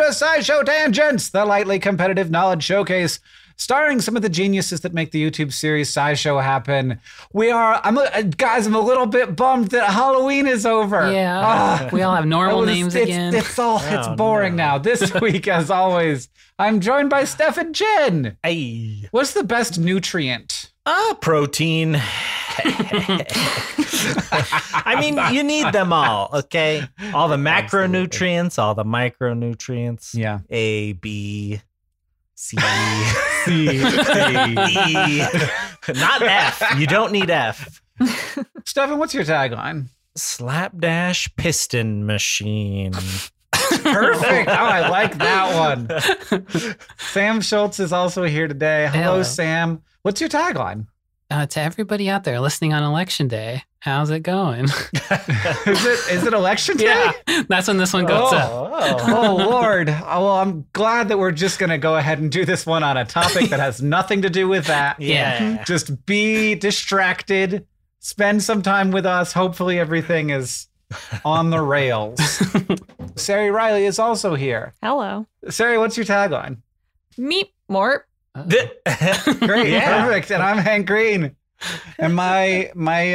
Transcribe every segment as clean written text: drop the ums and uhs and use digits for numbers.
to SciShow Tangents, the lightly competitive knowledge showcase, starring some of the geniuses that make the YouTube series SciShow happen. I'm a little bit bummed that Halloween is over. Yeah, we all have normal names again. It's boring now. This week, as always, I'm joined by Steph and Jen. Hey. What's the best nutrient? Protein. I mean, you need them all, okay? All the macronutrients, all the micronutrients. Yeah. A, B, C, C, E. Not F. You don't need F. Stefan, what's your tagline? Slapdash piston machine. Perfect. Oh, I like that one. Sam Schultz is also here today. Hello, Sam. What's your tagline? To everybody out there listening on Election Day, how's it going? Is it Election Day? Yeah, that's when this one goes up. Oh, Lord. Oh, well, I'm glad that we're just going to go ahead and do this one on a topic that has nothing to do with that. Yeah. Just be distracted. Spend some time with us. Hopefully everything is on the rails. Sari Riley is also here. Hello. Sari, what's your tagline? Meep Mort. Great, perfect. And I'm Hank Green. And my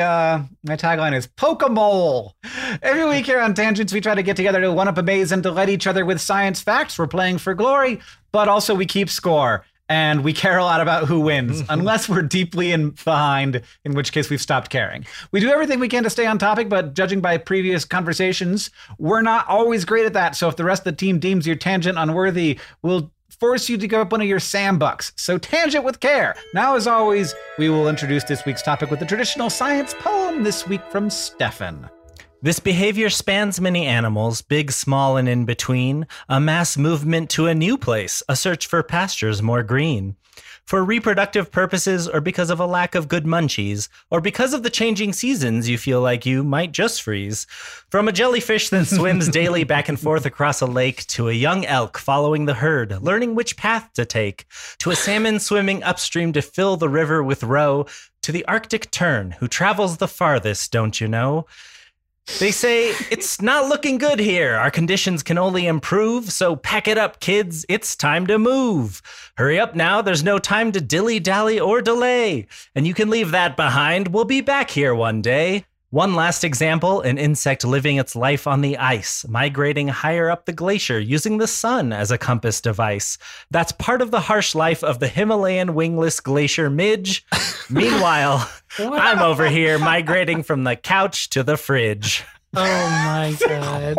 tagline is Poke-a-Mole. Every week here on Tangents, we try to get together to one-up a maze and delight each other with science facts. We're playing for glory, but also we keep score. And we care a lot about who wins, unless we're deeply behind, in which case we've stopped caring. We do everything we can to stay on topic, but judging by previous conversations, we're not always great at that. So if the rest of the team deems your tangent unworthy, we'll force you to give up one of your Sam bucks. So tangent with care. Now, as always, we will introduce this week's topic with the traditional science poem, this week from Stefan. This behavior spans many animals, big, small, and in between, a mass movement to a new place, a search for pastures more green. For reproductive purposes, or because of a lack of good munchies, or because of the changing seasons, you feel like you might just freeze. From a jellyfish that swims daily back and forth across a lake, to a young elk following the herd, learning which path to take, to a salmon swimming upstream to fill the river with roe, to the Arctic tern who travels the farthest, don't you know? They say, it's not looking good here. Our conditions can only improve, so pack it up, kids. It's time to move. Hurry up now. There's no time to dilly-dally or delay. And you can leave that behind. We'll be back here one day. One last example, an insect living its life on the ice, migrating higher up the glacier using the sun as a compass device. That's part of the harsh life of the Himalayan wingless glacier midge. Meanwhile, I'm over here migrating from the couch to the fridge. Oh my God.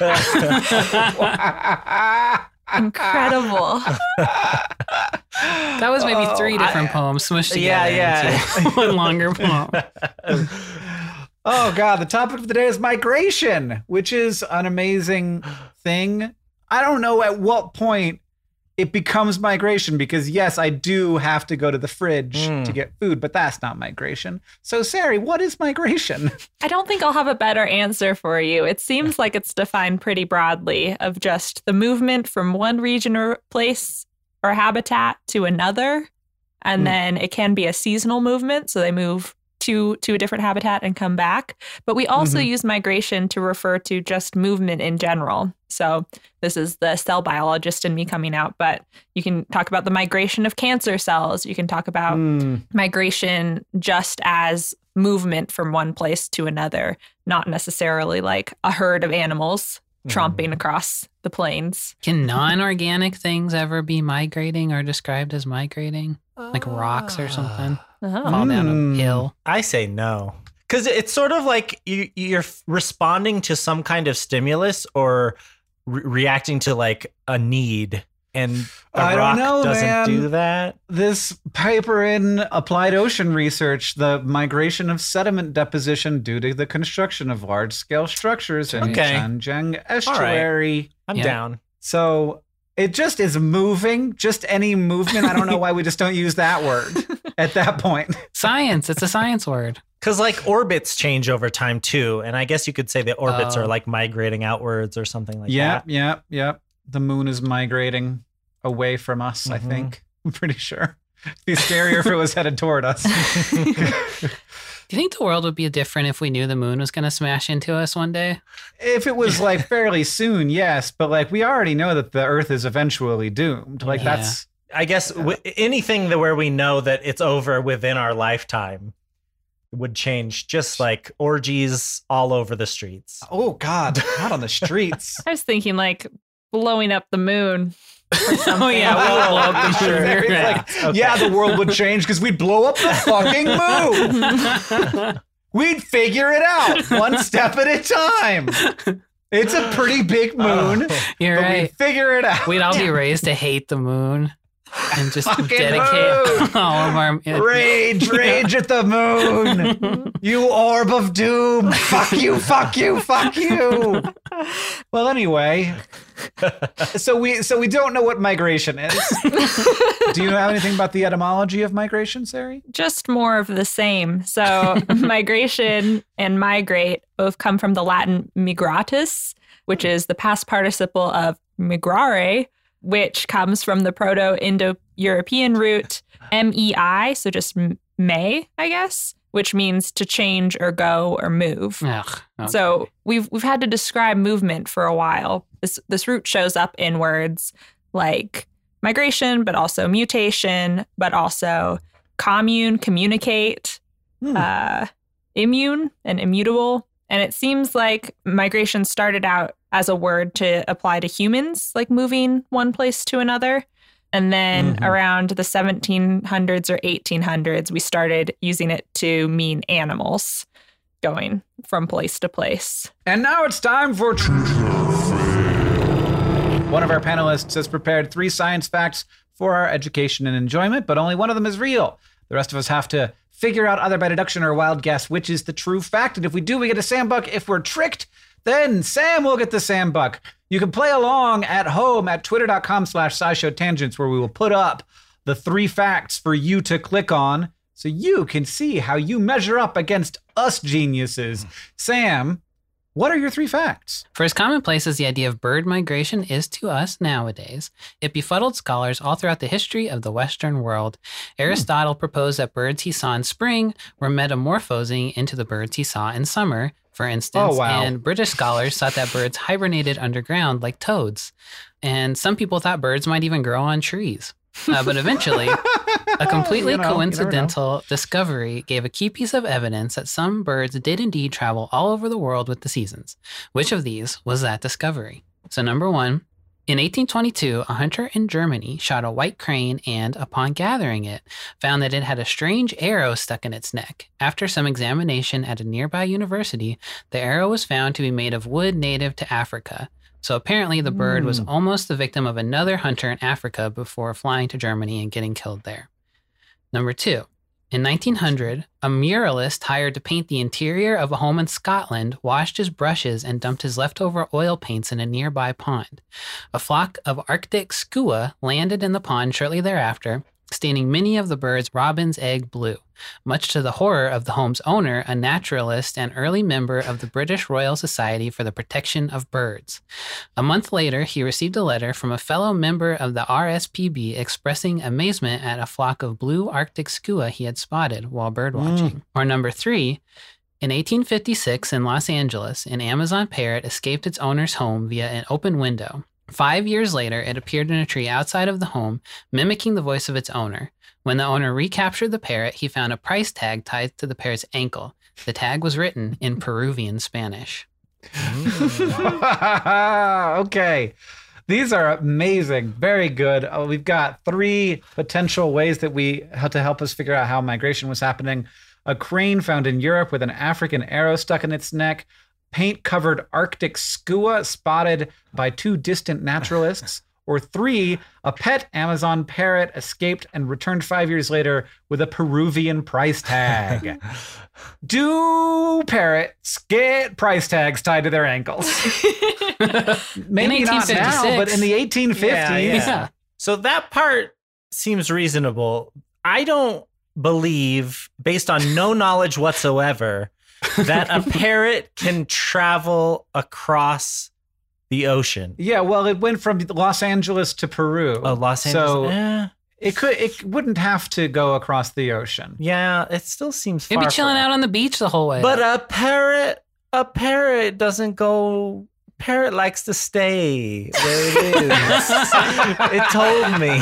Incredible. That was maybe three different poems smushed together into one longer poem. Oh, God. The topic of the day is migration, which is an amazing thing. I don't know at what point it becomes migration because, yes, I do have to go to the fridge to get food, but that's not migration. So, Sari, what is migration? I don't think I'll have a better answer for you. It seems like it's defined pretty broadly of just the movement from one region or place or habitat to another. And then it can be a seasonal movement. So they move to a different habitat and come back. But we also use migration to refer to just movement in general. So this is the cell biologist in me coming out, but you can talk about the migration of cancer cells. You can talk about migration just as movement from one place to another, not necessarily like a herd of animals tromping across the plains. Can non-organic things ever be migrating or described as migrating? Like rocks or something? Fall down a hill? I say no. Because it's sort of like you're responding to some kind of stimulus or reacting to like a need. And a rock doesn't do that. This paper in Applied Ocean Research, the migration of sediment deposition due to the construction of large-scale structures in the Chanjiang estuary. Right. I'm down. So it just is moving, just any movement. I don't know why we just don't use that word at that point. Science. It's a science word. Because like orbits change over time too. And I guess you could say the orbits are like migrating outwards or something like that. Yep. The moon is migrating away from us, I think. I'm pretty sure. It'd be scarier if it was headed toward us. Do Do you think the world would be different if we knew the moon was going to smash into us one day? If it was like fairly soon, yes. But like we already know that the Earth is eventually doomed. Like that's... I guess anything where we know that it's over within our lifetime would change, just like orgies all over the streets. Oh, God. Not on the streets. I was thinking like blowing up the moon. Oh, yeah. We'll blow up the moon. Yeah, the world would change because we'd blow up the fucking moon. We'd figure it out one step at a time. It's a pretty big moon. You're right. We'd figure it out. We'd all be raised to hate the moon and just dedicate all of our... Rage at the moon. You orb of doom. Fuck you, fuck you, fuck you. Well, anyway... So we don't know what migration is. Do you have anything about the etymology of migration, Sari? Just more of the same. So migration and migrate both come from the Latin migratus, which is the past participle of migrare, which comes from the Proto-Indo-European root mei, so just may, I guess, which means to change or go or move. Ugh, okay. So we've had to describe movement for a while. This root shows up in words like migration, but also mutation, but also commune, communicate, immune, and immutable. And it seems like migration started out as a word to apply to humans, like moving one place to another. And then around the 1700s or 1800s, we started using it to mean animals going from place to place. And now it's time for... One of our panelists has prepared 3 science facts for our education and enjoyment, but only one of them is real. The rest of us have to figure out either by deduction or wild guess which is the true fact. And if we do, we get a Sam Buck. If we're tricked, then Sam will get the Sam Buck. You can play along at home at twitter.com/SciShowTangents, where we will put up the 3 facts for you to click on so you can see how you measure up against us geniuses. Sam, what are your 3 facts? For as commonplace as the idea of bird migration is to us nowadays, it befuddled scholars all throughout the history of the Western world. Aristotle proposed that birds he saw in spring were metamorphosing into the birds he saw in summer, for instance. And British scholars thought that birds hibernated underground like toads. And some people thought birds might even grow on trees. But eventually, a completely coincidental discovery gave a key piece of evidence that some birds did indeed travel all over the world with the seasons. Which of these was that discovery? So number 1, in 1822, a hunter in Germany shot a white crane and, upon gathering it, found that it had a strange arrow stuck in its neck. After some examination at a nearby university, the arrow was found to be made of wood native to Africa. So apparently the bird was almost the victim of another hunter in Africa before flying to Germany and getting killed there. Number 2, in 1900, a muralist hired to paint the interior of a home in Scotland washed his brushes and dumped his leftover oil paints in a nearby pond. A flock of Arctic skua landed in the pond shortly thereafter, staining many of the birds robin's egg blue, much to the horror of the home's owner, a naturalist and early member of the British Royal Society for the Protection of Birds. A month later, he received a letter from a fellow member of the RSPB expressing amazement at a flock of blue Arctic skua he had spotted while birdwatching. Or number 3, in 1856 in Los Angeles, an Amazon parrot escaped its owner's home via an open window. 5 years later, it appeared in a tree outside of the home, mimicking the voice of its owner. When the owner recaptured the parrot, he found a price tag tied to the parrot's ankle. The tag was written in Peruvian Spanish. Okay. These are amazing. Very good. We've got 3 potential ways that we had to help us figure out how migration was happening. A crane found in Europe with an African arrow stuck in its neck. Paint-covered Arctic skua spotted by 2 distant naturalists. Or 3, a pet Amazon parrot escaped and returned 5 years later with a Peruvian price tag. Do parrots get price tags tied to their ankles? Maybe not now, but in the 1850s. Yeah. So that part seems reasonable. I don't believe, based on no knowledge whatsoever, that a parrot can travel across the ocean. Yeah, well, it went from Los Angeles to Peru. Oh, Los Angeles. It wouldn't have to go across the ocean. Yeah, it still seems It'd far be chilling from- out on the beach the whole way. But a parrot doesn't go. Parrot likes to stay where it is. It told me.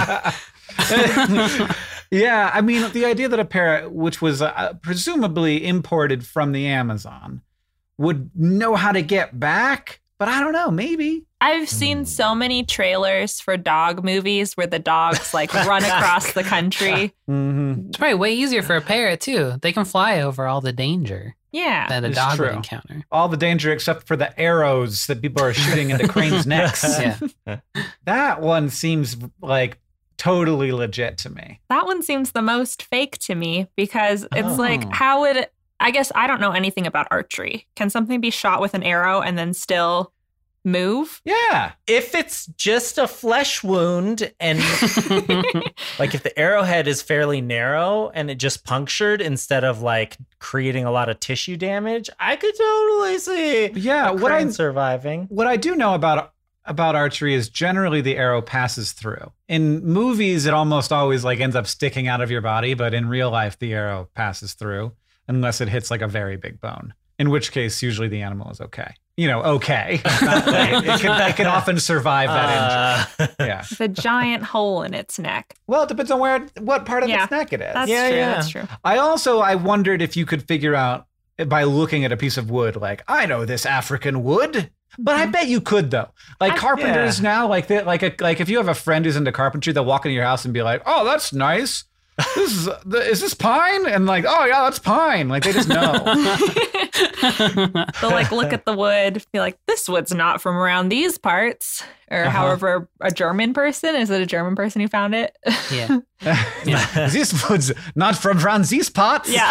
Yeah, I mean, the idea that a parrot, which was presumably imported from the Amazon, would know how to get back, but I don't know, maybe. I've seen so many trailers for dog movies where the dogs like run across the country. Mm-hmm. It's probably way easier for a parrot, too. They can fly over all the danger Yeah. that a It's dog would true. encounter. All the danger except for the arrows that people are shooting into cranes' necks. Yeah. That one seems like totally legit to me. That one seems the most fake to me because it's Oh. like, how would, I guess I don't know anything about archery. Can something be shot with an arrow and then still move? Yeah. If it's just a flesh wound and like if the arrowhead is fairly narrow and it just punctured instead of like creating a lot of tissue damage, I could totally see Yeah. a What crane surviving. I do know about archery is generally the arrow passes through. In movies, it almost always like ends up sticking out of your body, but in real life, the arrow passes through unless it hits like a very big bone. In which case, usually the animal is okay. Okay. Not like- it can often survive that injury. Yeah. With a giant hole in its neck. Well, it depends on what part of Yeah. its neck it is. That's Yeah, true. yeah. That's true. I wondered if you could figure out by looking at a piece of wood, like, I know this African wood. But I bet you could though. Like carpenters now, like if you have a friend who's into carpentry, they'll walk into your house and be like, "Oh, that's nice. Is this pine?" And like, "Oh yeah, that's pine." Like they just know. They'll like look at the wood, be like, this wood's not from around these parts. Or however, a German person, is it a German person who found it? Yeah. This wood's not from around these parts. Yeah.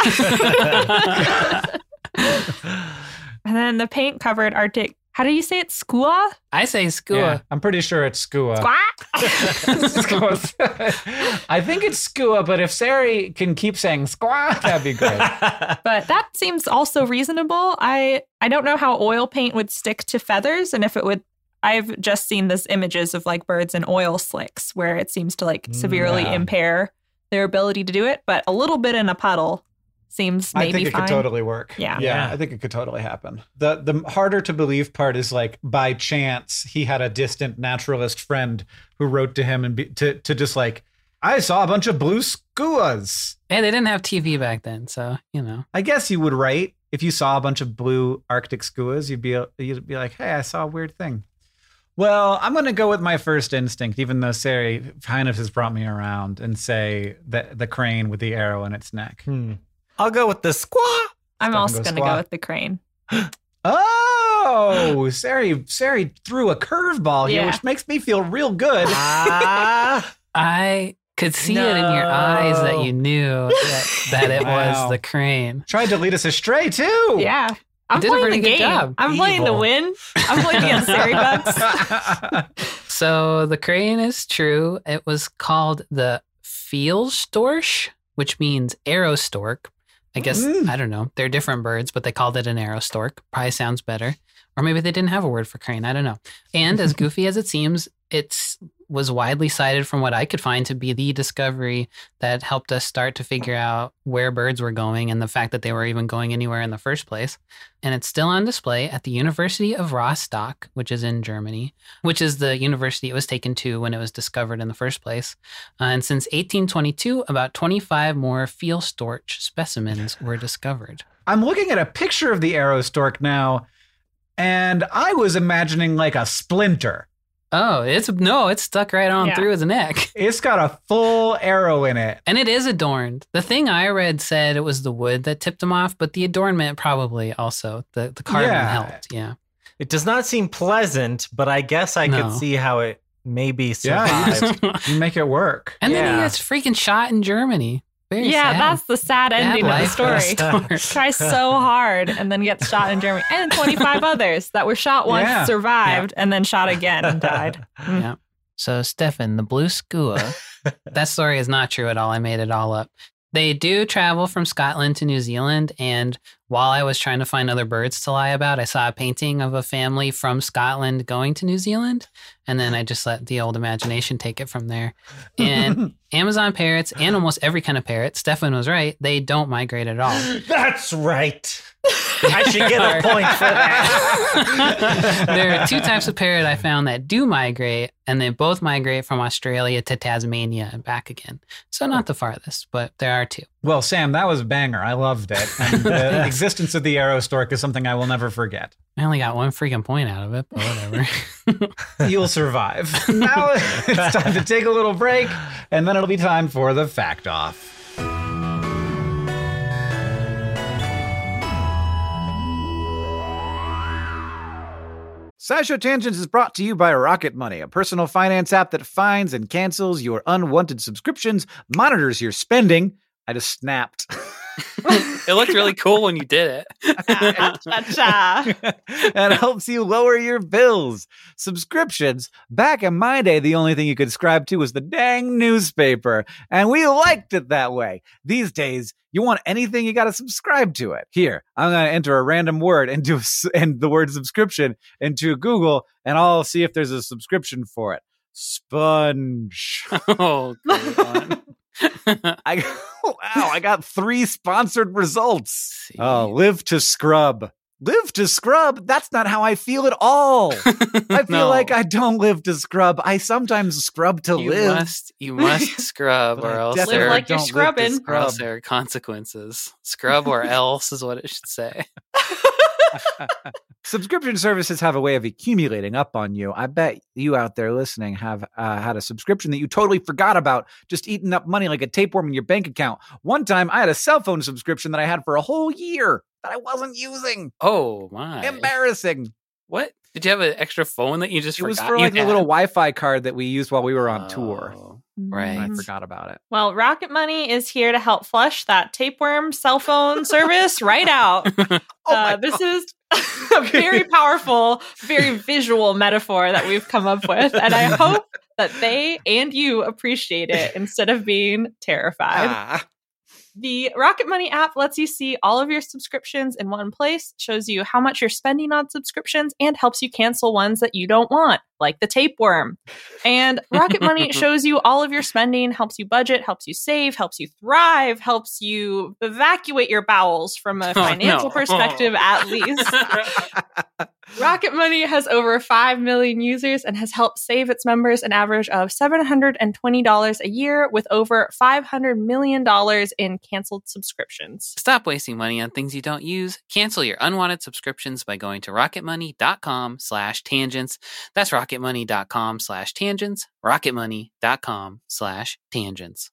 And then the paint covered Arctic. How do you say it? Skua? I say skua. Yeah, I'm pretty sure it's skua. Skua? I think it's skua, but if Sari can keep saying skua, that'd be great. But that seems also reasonable. I don't know how oil paint would stick to feathers and if it would. I've just seen this images of like birds in oil slicks where it seems to like severely Yeah. impair their ability to do it. But a little bit in a puddle seems maybe I think it fine. could totally work. Yeah. Yeah, I think it could totally happen. The harder to believe part is like by chance he had a distant naturalist friend who wrote to him and to just like, I saw a bunch of blue skuas. Hey, they didn't have TV back then, so, I guess you would write if you saw a bunch of blue Arctic skuas, you'd be like, hey, I saw a weird thing. Well, I'm going to go with my first instinct, even though Sari kind of has brought me around, and say that the crane with the arrow in its neck. I'll go with the squaw. I'm Stefan also goes going to squat. go with the crane. Oh, Sari threw a curveball here, Yeah. which makes me feel real good. I could see it in your eyes that you knew that it Wow. was the crane. Tried to lead us astray too. Yeah. I'm did a playing pretty the good game. job. I'm playing to Evil. win. I'm playing against Sari Bugs. So the crane is true. It was called the Fjellstorch, which means arrow stork. I guess, I don't know. They're different birds, but they called it an arrow stork. Probably sounds better. Or maybe they didn't have a word for crane. I don't know. And as goofy as it seems, it was widely cited from what I could find to be the discovery that helped us start to figure out where birds were going and the fact that they were even going anywhere in the first place. And it's still on display at the University of Rostock, which is in Germany, which is the university it was taken to when it was discovered in the first place. And since 1822, about 25 more Fjellstorch specimens were discovered. I'm looking at a picture of the arrow stork now, and I was imagining like a splinter. Oh, it's stuck right on Yeah. through his neck. It's got a full arrow in it. And it is adorned. The thing I read said it was the wood that tipped him off, but the adornment probably also, the carbon Yeah. helped. Yeah. It does not seem pleasant, but I guess I No. could see how it maybe Yeah, you survived. You make it work. And then he Yeah. gets freaking shot in Germany. Very Yeah, sad. that's the sad ending of the life for a story. stork. Tries so hard and then gets shot in Germany. And 25 others that were shot once, Yeah. survived, and then shot again and died. Yeah. So, Stefan, the blue skua, that story is not true at all. I made it all up. They do travel from Scotland to New Zealand, and while I was trying to find other birds to lie about, I saw a painting of a family from Scotland going to New Zealand. And then I just let the old imagination take it from there. And Amazon parrots and almost every kind of parrot, Stefan was right, they don't migrate at all. That's right. I should get a point for that. There are two types of parrot I found that do migrate, and they both migrate from Australia to Tasmania and back again. So not the farthest, but there are two. Well, Sam, that was a banger. I loved it. And the existence of the arrow stork is something I will never forget. I only got one freaking point out of it, but whatever. You'll survive. Now it's time to take a little break, and then it'll be time for the fact off. SciShow Tangents is brought to you by Rocket Money, a personal finance app that finds and cancels your unwanted subscriptions, monitors your spending. I just snapped. It looked really cool when you did it. And helps you lower your bills. Subscriptions. Back in my day, the only thing you could subscribe to was the dang newspaper. And we liked it that way. These days, you want anything, you got to subscribe to it. Here, I'm going to enter a random word and the word subscription into Google, and I'll see if there's a subscription for it. Sponge. Oh, great one. I got 3 sponsored results. Oh, live to scrub. Live to scrub? That's not how I feel at all. I feel like I don't live to scrub. I sometimes scrub to live. You must scrub, or else live there, like you're scrubbing. or else there are consequences. Scrub or else is what it should say. Subscription services have a way of accumulating up on you. I bet you out there listening have had a subscription that you totally forgot about, just eating up money like a tapeworm in your bank account. One time, I had a cell phone subscription that I had for a whole year that I wasn't using. Oh, my. Embarrassing. What? Did you have an extra phone that you just It forgot? was for like a little Wi-Fi card that we used while we were on tour. Right. And I forgot about it. Well, Rocket Money is here to help flush that tapeworm cell phone service right out. This is a very powerful, very visual metaphor that we've come up with. And I hope that they and you appreciate it instead of being terrified. The Rocket Money app lets you see all of your subscriptions in one place, shows you how much you're spending on subscriptions, and helps you cancel ones that you don't want, like the tapeworm. And Rocket Money shows you all of your spending, helps you budget, helps you save, helps you thrive, helps you evacuate your bowels from a financial perspective, at least. Rocket Money has over 5 million users and has helped save its members an average of $720 a year, with over $500 million in canceled subscriptions. Stop wasting money on things you don't use. Cancel your unwanted subscriptions by going to rocketmoney.com/tangents. That's rocketmoney.com/tangents. rocketmoney.com/tangents.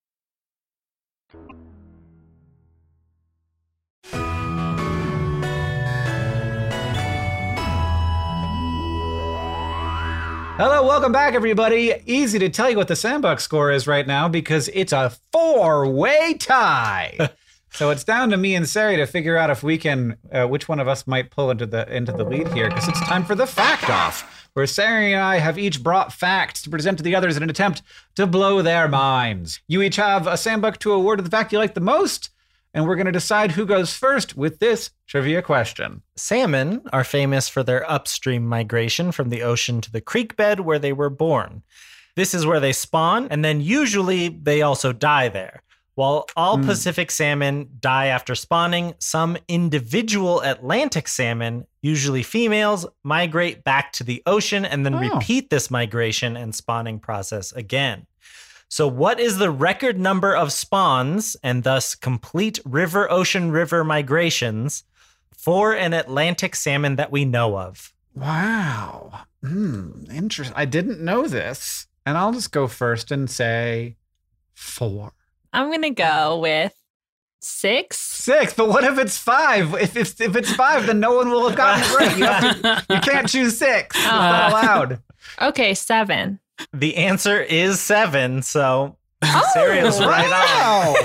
Hello, welcome back, everybody. Easy to tell you what the Sandbox score is right now because it's a 4-way tie. So it's down to me and Sari to figure out if we can, which one of us might pull into the lead here, because it's time for the fact off, where Sari and I have each brought facts to present to the others in an attempt to blow their minds. You each have a sandbuck to award the fact you like the most, and we're going to decide who goes first with this trivia question. Salmon are famous for their upstream migration from the ocean to the creek bed where they were born. This is where they spawn, and then usually they also die there. While all Pacific salmon die after spawning, some individual Atlantic salmon, usually females, migrate back to the ocean and then repeat this migration and spawning process again. So what is the record number of spawns and thus complete river-ocean river migrations for an Atlantic salmon that we know of? Wow. Interesting. I didn't know this. And I'll just go first and say 4. I'm going to go with 6. 6, but what if it's 5? If it's 5, then no one will have gotten it right. You can't choose 6. It's not allowed. Okay, 7. The answer is 7, so Sari's right on.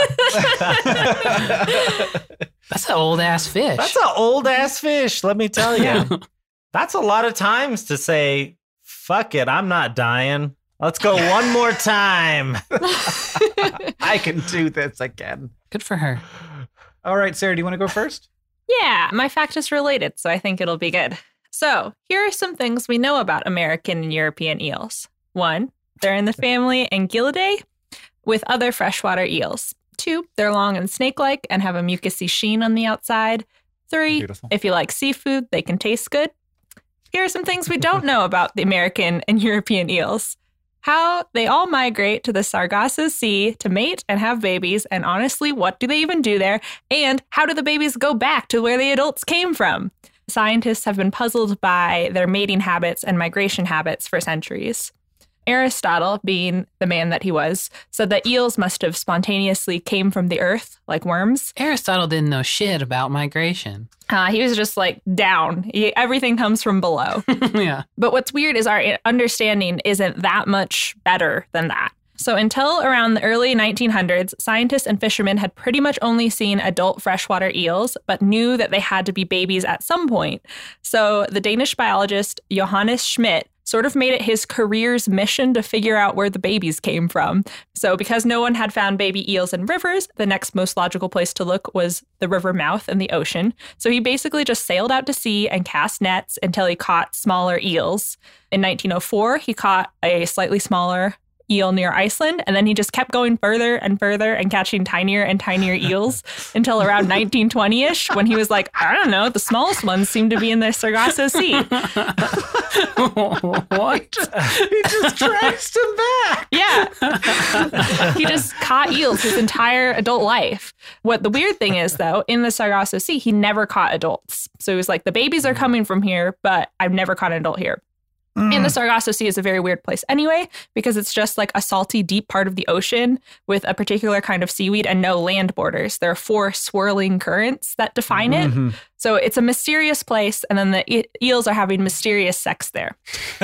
That's an old ass fish. That's an old ass fish, let me tell you. That's a lot of times to say, fuck it, I'm not dying. Let's go one more time. I can do this again. Good for her. All right, Sarah, do you want to go first? Yeah, my fact is related, so I think it'll be good. So, here are some things we know about American and European eels. 1, they're in the family Angelidae with other freshwater eels. 2, they're long and snake-like and have a mucousy sheen on the outside. 3, Beautiful. if you like seafood, they can taste good. Here are some things we don't know about the American and European eels. How they all migrate to the Sargasso Sea to mate and have babies, and honestly, what do they even do there? And how do the babies go back to where the adults came from? Scientists have been puzzled by their mating habits and migration habits for centuries. Aristotle, being the man that he was, said that eels must have spontaneously came from the earth, like worms. Aristotle didn't know shit about migration. He was just like down. Everything comes from below. Yeah. But what's weird is our understanding isn't that much better than that. So until around the early 1900s, scientists and fishermen had pretty much only seen adult freshwater eels, but knew that they had to be babies at some point. So the Danish biologist Johannes Schmidt sort of made it his career's mission to figure out where the babies came from. So because no one had found baby eels in rivers, the next most logical place to look was the river mouth in the ocean. So he basically just sailed out to sea and cast nets until he caught smaller eels. In 1904, he caught a slightly smaller eel near Iceland, and then he just kept going further and further and catching tinier and tinier eels until around 1920-ish, when he was like, I don't know, the smallest ones seem to be in the Sargasso Sea. What? He just traced him back. Yeah. He just caught eels his entire adult life. What the weird thing is, though, in the Sargasso Sea, he never caught adults. So he was like, the babies are coming from here, but I've never caught an adult here. And the Sargasso Sea is a very weird place anyway, because it's just like a salty, deep part of the ocean with a particular kind of seaweed and no land borders. There are 4 swirling currents that define it. So it's a mysterious place, and then the eels are having mysterious sex there.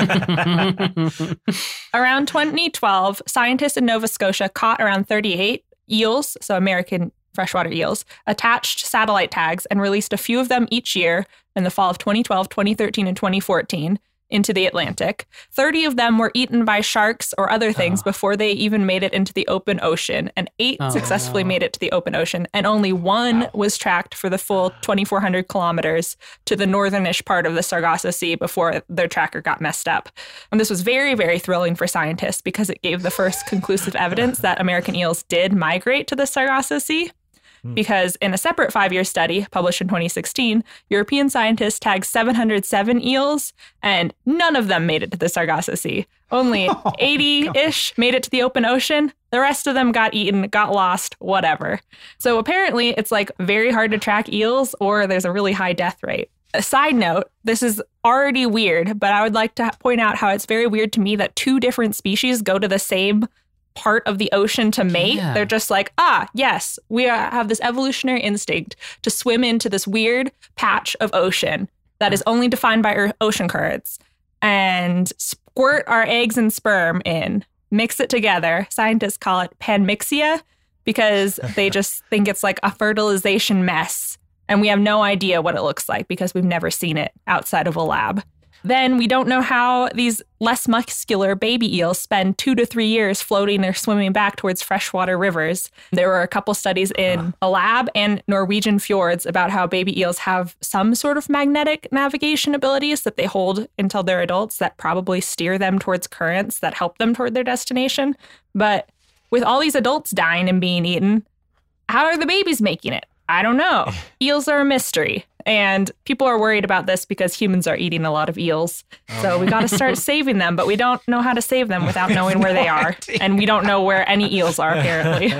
Around 2012, scientists in Nova Scotia caught around 38 eels, so American freshwater eels, attached satellite tags and released a few of them each year in the fall of 2012, 2013, and 2014. Into the Atlantic. 30 of them were eaten by sharks or other things before they even made it into the open ocean, and 8 successfully made it to the open ocean, and only 1 was tracked for the full 2,400 kilometers to the northernish part of the Sargasso Sea before their tracker got messed up. And this was very, very thrilling for scientists because it gave the first conclusive evidence that American eels did migrate to the Sargasso Sea. Because in a separate 5-year study published in 2016, European scientists tagged 707 eels, and none of them made it to the Sargasso Sea. Only 80-ish made it to the open ocean. The rest of them got eaten, got lost, whatever. So apparently it's like very hard to track eels, or there's a really high death rate. A side note, this is already weird, but I would like to point out how it's very weird to me that 2 different species go to the same part of the ocean to mate. Yeah. They're just like, yes, we have this evolutionary instinct to swim into this weird patch of ocean that is only defined by ocean currents, and squirt our eggs and sperm in, mix it together. Scientists call it panmixia because they just think it's like a fertilization mess, and we have no idea what it looks like because we've never seen it outside of a lab. Then we don't know how these less muscular baby eels spend 2 to 3 years floating or swimming back towards freshwater rivers. There were a couple studies in a lab and Norwegian fjords about how baby eels have some sort of magnetic navigation abilities that they hold until they're adults that probably steer them towards currents that help them toward their destination. But with all these adults dying and being eaten, how are the babies making it? I don't know. Eels are a mystery. And people are worried about this because humans are eating a lot of eels. So we got to start saving them, but we don't know how to save them without knowing where they are. And we don't know where any eels are, apparently.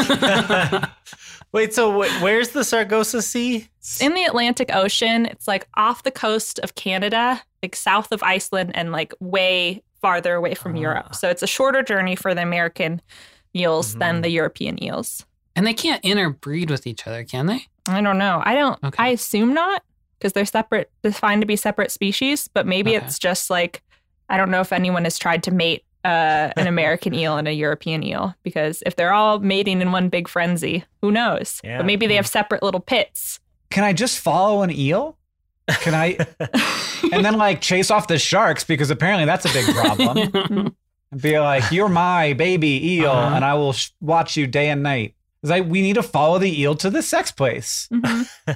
Wait, so where's the Sargasso Sea? In the Atlantic Ocean. It's like off the coast of Canada, like south of Iceland, and like way farther away from Europe. So it's a shorter journey for the American eels than the European eels. And they can't interbreed with each other, can they? I don't know. I assume not, because they're separate, defined to be separate species, but maybe it's just like, I don't know if anyone has tried to mate an American eel and a European eel, because if they're all mating in one big frenzy, who knows? Yeah. But maybe they have separate little pits. Can I just follow an eel? Can I? And then like chase off the sharks, because apparently that's a big problem. And be like, you're my baby eel, and I will watch you day and night. We need to follow the eel to the sex place.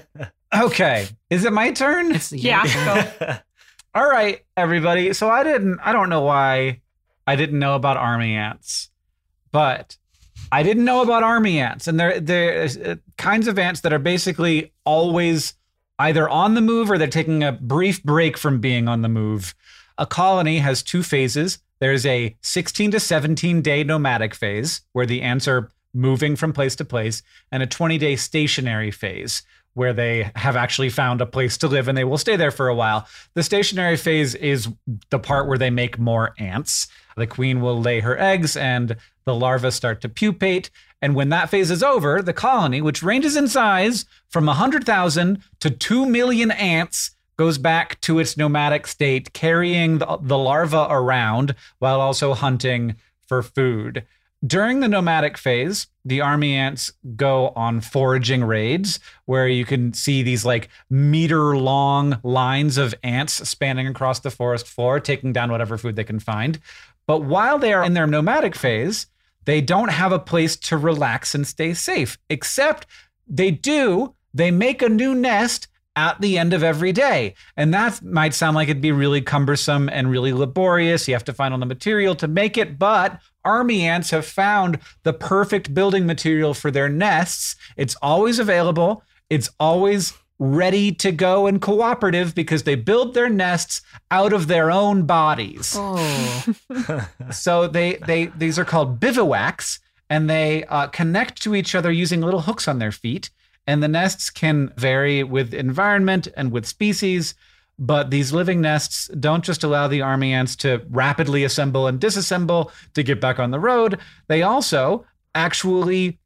Okay. Is it my turn? Yeah. Go. All right, everybody. So I don't know why I didn't know about army ants, but I didn't know about army ants. And there's kinds of ants that are basically always either on the move or they're taking a brief break from being on the move. A colony has 2 phases. There's a 16 to 17 day nomadic phase where the ants are moving from place to place, and a 20-day stationary phase where they have actually found a place to live and they will stay there for a while. The stationary phase is the part where they make more ants. The queen will lay her eggs and the larvae start to pupate. And when that phase is over, the colony, which ranges in size from 100,000 to 2 million ants, goes back to its nomadic state, carrying the larva around while also hunting for food. During the nomadic phase, the army ants go on foraging raids where you can see these like meter-long lines of ants spanning across the forest floor, taking down whatever food they can find. But while they are in their nomadic phase, they don't have a place to relax and stay safe, except they make a new nest at the end of every day. And that might sound like it'd be really cumbersome and really laborious. You have to find all the material to make it, but army ants have found the perfect building material for their nests. It's always available. It's always ready to go and cooperative because they build their nests out of their own bodies. Oh. So these are called bivouacs, and they connect to each other using little hooks on their feet. And the nests can vary with environment and with species, but these living nests don't just allow the army ants to rapidly assemble and disassemble to get back on the road. They also actually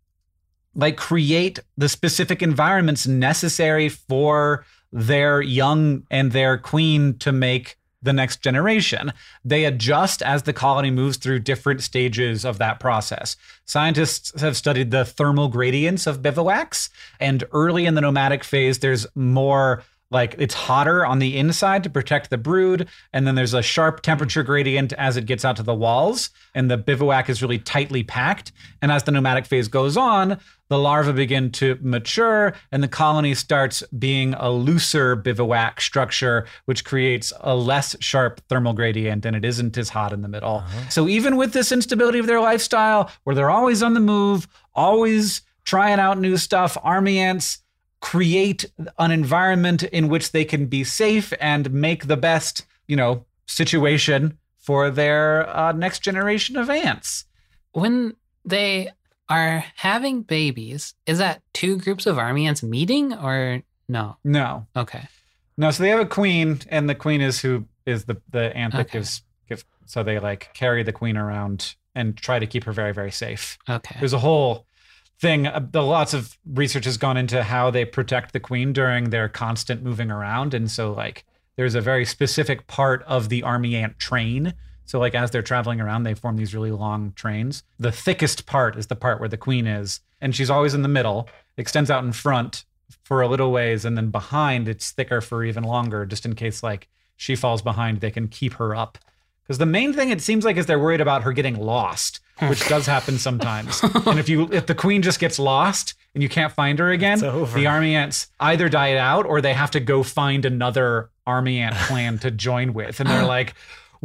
create the specific environments necessary for their young and their queen to make the next generation. They adjust as the colony moves through different stages of that process. Scientists have studied the thermal gradients of bivouacs, and early in the nomadic phase, there's more it's hotter on the inside to protect the brood, and then there's a sharp temperature gradient as it gets out to the walls, and the bivouac is really tightly packed. And as the nomadic phase goes on, the larvae begin to mature, and the colony starts being a looser bivouac structure, which creates a less sharp thermal gradient, and it isn't as hot in the middle. Uh-huh. So even with this instability of their lifestyle, where they're always on the move, always trying out new stuff, army ants create an environment in which they can be safe and make the best, situation for their next generation of ants. When they are having babies, is that 2 groups of army ants meeting or no? No. Okay. No, so they have a queen, and the queen is who is the ant that gives. So they carry the queen around and try to keep her very, very safe. Okay. There's a whole thing. Lots of research has gone into how they protect the queen during their constant moving around. And so there's a very specific part of the army ant train. So as they're traveling around, they form these really long trains. The thickest part is the part where the queen is, and she's always in the middle, extends out in front for a little ways, and then behind it's thicker for even longer, just in case she falls behind, they can keep her up. Because the main thing it seems is they're worried about her getting lost, which does happen sometimes. And if the queen just gets lost and you can't find her again, the army ants either die out or they have to go find another army ant clan to join with. And they're like,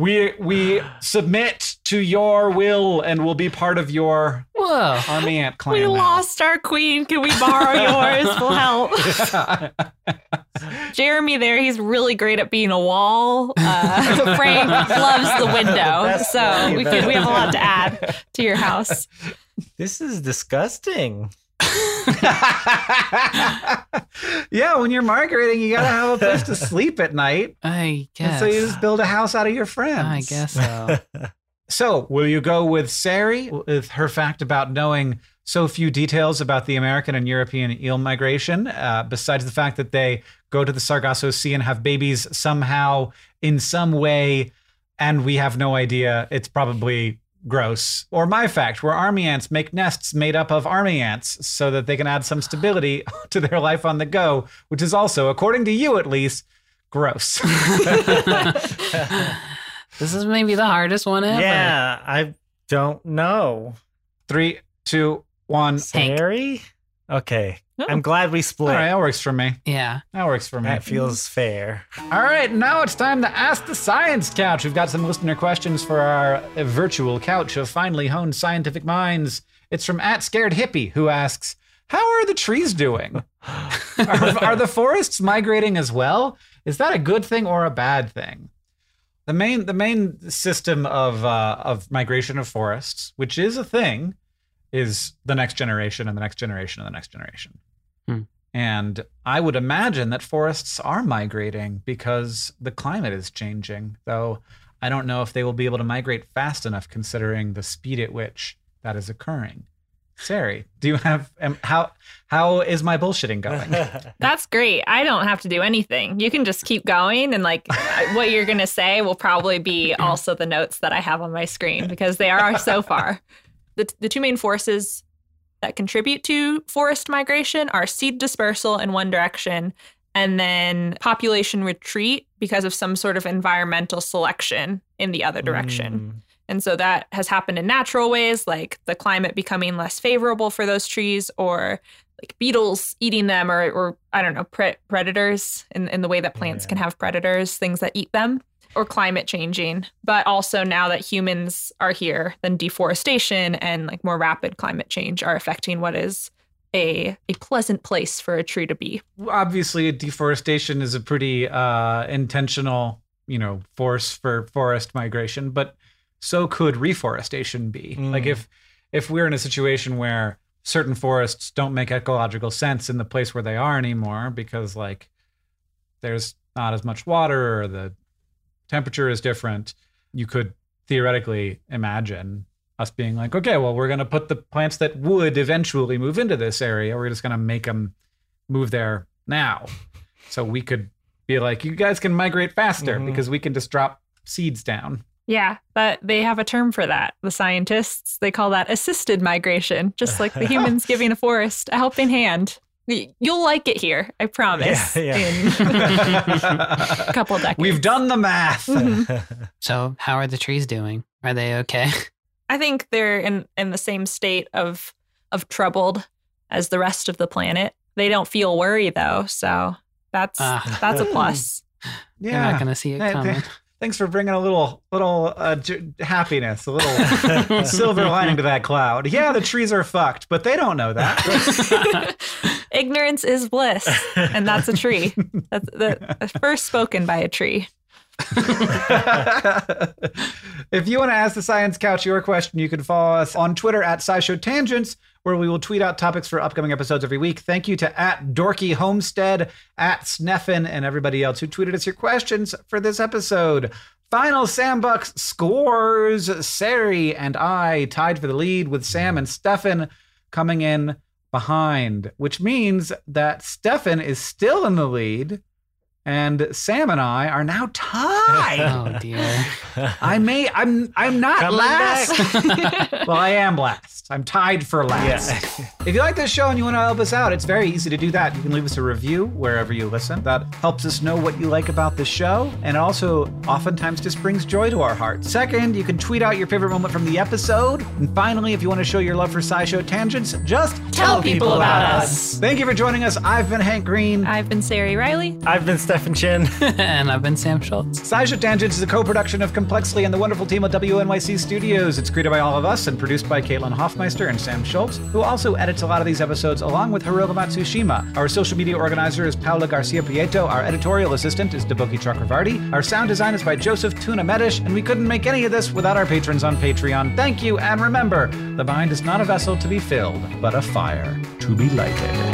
we submit to your will and will be part of your army ant clan. We lost our queen. Can we borrow yours? We'll help. Jeremy there, he's really great at being a wall. Frank loves the window. So we have a lot to add to your house. This is disgusting. Yeah, when you're migrating, you gotta have a place to sleep at night. I guess. And so you just build a house out of your friends. I guess so. So, will you go with Sari with her fact about knowing so few details about the American and European eel migration, besides the fact that they go to the Sargasso Sea and have babies somehow, in some way, and we have no idea? It's probably gross. Or my fact, where army ants make nests made up of army ants so that they can add some stability to their life on the go, which is also, according to you at least, gross. This is maybe the hardest one ever. Yeah, I don't know. 3, 2, 1. Sari? Okay. Oh. I'm glad we All split. right, that works for me. Yeah. That works for me. That feels fair. All right, now it's time to ask the science couch. We've got some listener questions for our virtual couch of finely honed scientific minds. It's from @ScaredHippie, who asks, how are the trees doing? Are the forests migrating as well? Is that a good thing or a bad thing? The main system of migration of forests, which is a thing, is the next generation and the next generation and the next generation. And I would imagine that forests are migrating because the climate is changing, though I don't know if they will be able to migrate fast enough considering the speed at which that is occurring. Sari, do you have how is my bullshitting going? That's great. I don't have to do anything. You can just keep going, and like what you're going to say will probably be also the notes that I have on my screen, because they are so far. The two main forces that contribute to forest migration are seed dispersal in one direction and then population retreat because of some sort of environmental selection in the other direction. And so that has happened in natural ways, like the climate becoming less favorable for those trees, or like beetles eating them, or I don't know, predators in the way that plants can have predators, things that eat them, or climate changing. But also now that humans are here, then deforestation and like more rapid climate change are affecting what is a pleasant place for a tree to be. Obviously, deforestation is a pretty intentional, force for forest migration, but so could reforestation be. Like if we're in a situation where certain forests don't make ecological sense in the place where they are anymore because like there's not as much water or the temperature is different, you could theoretically imagine us being like, okay, well, we're going to put the plants that would eventually move into this area, we're just going to make them move there now. So we could be like, you guys can migrate faster because we can just drop seeds down. Yeah, but they have a term for that. The scientists, they call that assisted migration, just like the humans giving a forest a helping hand. You'll like it here, I promise. In a couple of decades. We've done the math. So how are the trees doing? Are they okay? I think they're in the same state of troubled as the rest of the planet. They don't feel worry though, so that's a plus. You're not going to see it coming. Thanks for bringing a little happiness, a little silver lining to that cloud. Yeah, the trees are fucked, but they don't know that. Ignorance is bliss, and that's a tree. That's the first spoken by a tree. If you want to ask the Science Couch your question, you can follow us on Twitter @SciShowTangents, where we will tweet out topics for upcoming episodes every week. Thank you to @DorkyHomestead, @Sneffen, and everybody else who tweeted us your questions for this episode. Final Sambucks scores. Sari and I tied for the lead, with Sam and Stefan coming in behind, which means that Stefan is still in the lead. And Sam and I are now tied. Oh dear. I'm not Coming last. Well, I am last. I'm tied for last. Yeah. If you like this show and you want to help us out, it's very easy to do that. You can leave us a review wherever you listen. That helps us know what you like about the show, and it also oftentimes just brings joy to our hearts. Second, you can tweet out your favorite moment from the episode. And finally, if you want to show your love for SciShow Tangents, just Tell people about us. Thank you for joining us. I've been Hank Green. I've been Sari Riley. I've been Stefan Chin. And I've been Sam Schultz. SciShow Tangents is a co-production of Complexly and the wonderful team at WNYC Studios. It's created by all of us and produced by Caitlin Hoffmeister and Sam Schultz, who also edits a lot of these episodes along with Hiroga Matsushima. Our social media organizer is Paula Garcia Prieto. Our editorial assistant is Deboki Chakravarti. Our sound design is by Joseph Tuna Medish, and we couldn't make any of this without our patrons on Patreon. Thank you, and remember, the mind is not a vessel to be filled, but a fire to be lighted.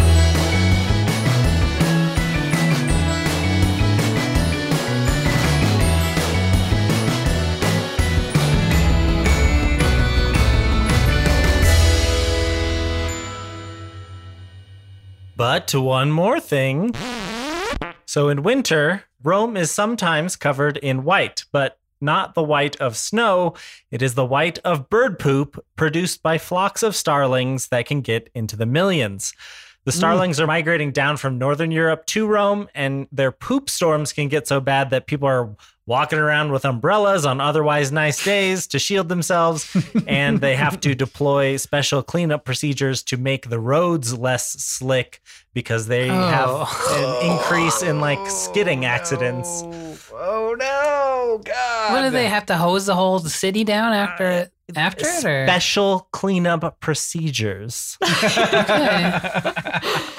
But one more thing. So in winter, Rome is sometimes covered in white, but not the white of snow. It is the white of bird poop produced by flocks of starlings that can get into the millions. The starlings are migrating down from northern Europe to Rome, and their poop storms can get so bad that people are walking around with umbrellas on otherwise nice days to shield themselves, and they have to deploy special cleanup procedures to make the roads less slick because they have an increase in like skidding accidents. Oh no, God. What do they have to hose the whole city down after it? Or? Special cleanup procedures. Okay.